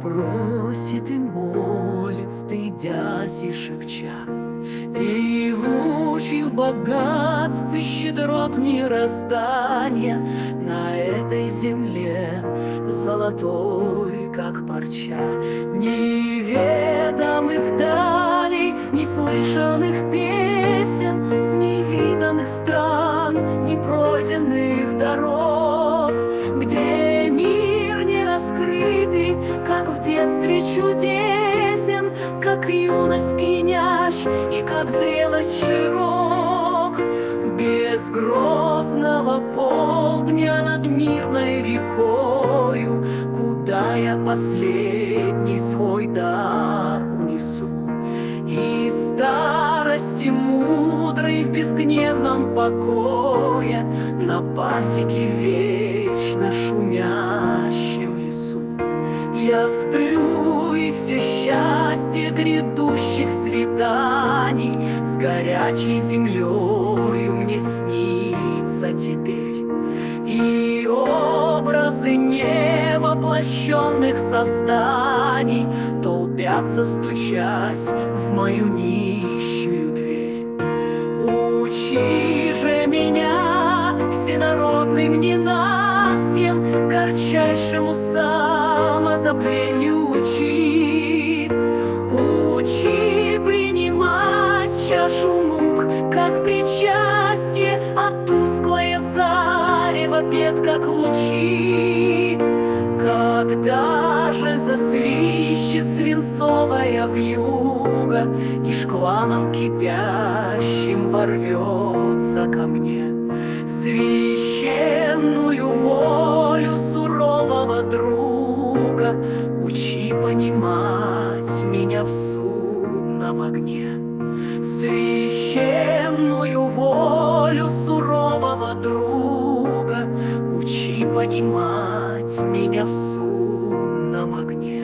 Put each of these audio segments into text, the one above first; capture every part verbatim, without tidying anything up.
просит и молит, стыдясь и шепча. Певучих богатств и щедрот мироздания на этой земле золотой, как парча. Неведомых далей, неслышанных песен, невиданных стран, непройденных дорог, где мир не раскрытый, как в детстве чудесен, как юность пенящ и как зрелость широк. Без грозного полдня над мирной рекою, куда я последний свой дар унесу. И старости мудрой в безгневном покое на пасеке вечно шумящем лесу. Я сплю, и все счастье грядущих свиданий с горячей землею мне снится теперь. И образы невоплощенных созданий толпятся, стучась в мою нищую дверь. Учи же меня всенародным ненастьем, горчайшему самозабвению учи. Учи принимать чашу мук, как причастие, а тусклое зарево бед, как лучи. Когда же засвищет свинцовая вьюга и шквалом кипящим ворвется ко мне, священную волю сурового друга учи понимать меня в судном огне. Священную волю сурового друга учи понимать меня в судном огне.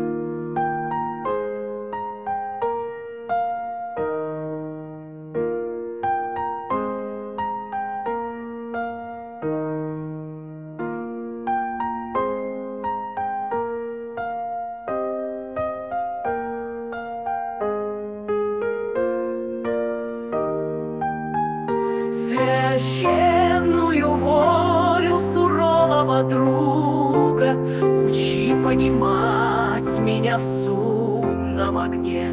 Священную волю сурового друга учи понимать меня в судном огне.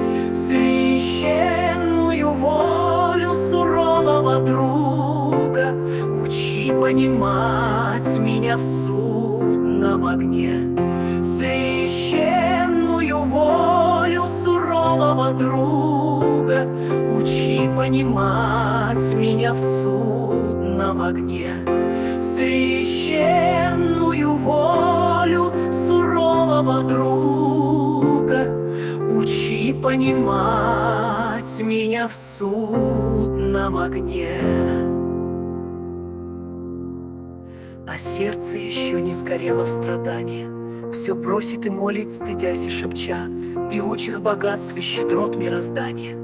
Священную волю сурового друга учи понимать меня в судном огне. Священную волю сурового друга учи понимать меня в судном огне. Священную волю сурового друга учи понимать меня в судном огне. А сердце еще не сгорело в страдании, все просит и молит, стыдясь и шепча, певучих богатств и щедрот мироздания.